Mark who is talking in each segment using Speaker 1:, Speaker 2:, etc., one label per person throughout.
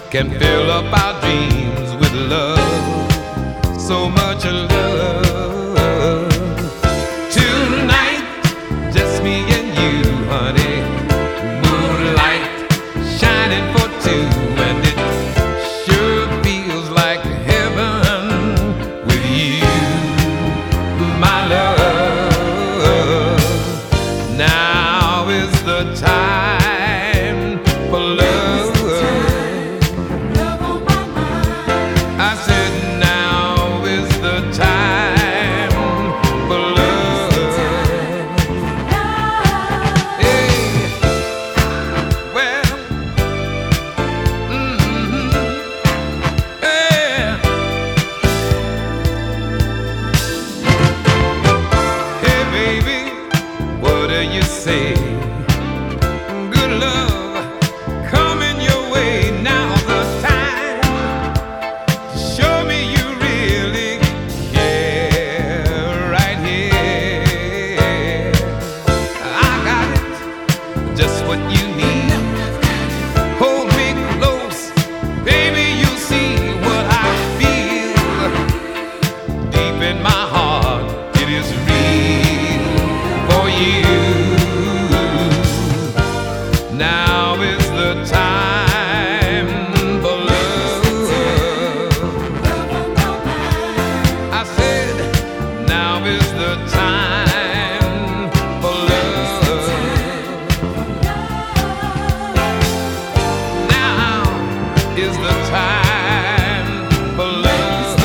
Speaker 1: can fill up our dreams with love, so much love. Tonight, just me and you, honey. Moonlight shining for two, and it sure feels like heaven with you, my love. Now is the time for love. I said now is the time for love. Hey, well, yeah. Hey, baby, what do you say? Good love coming your way. Now's the time to show me you really care. Right here, I got it, just what you need. Hold me close, baby, you see what I feel. Deep in my heart, it is real for you. Now is the time for love. I said, now is the time for love. Now is the time for love.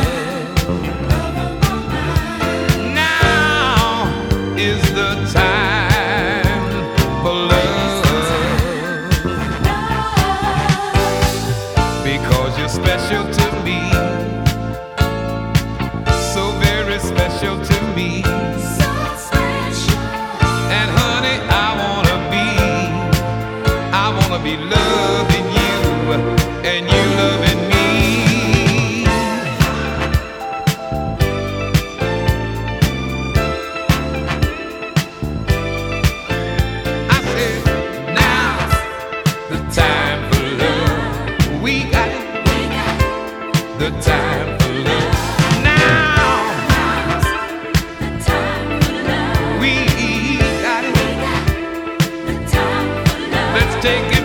Speaker 1: Now is the time for love. Because you're special to me, so very special to me. And honey, I wanna be loving you, and you loving me. I said, now's the time for love. We got it, the time for love. Now we got it. Let's take it.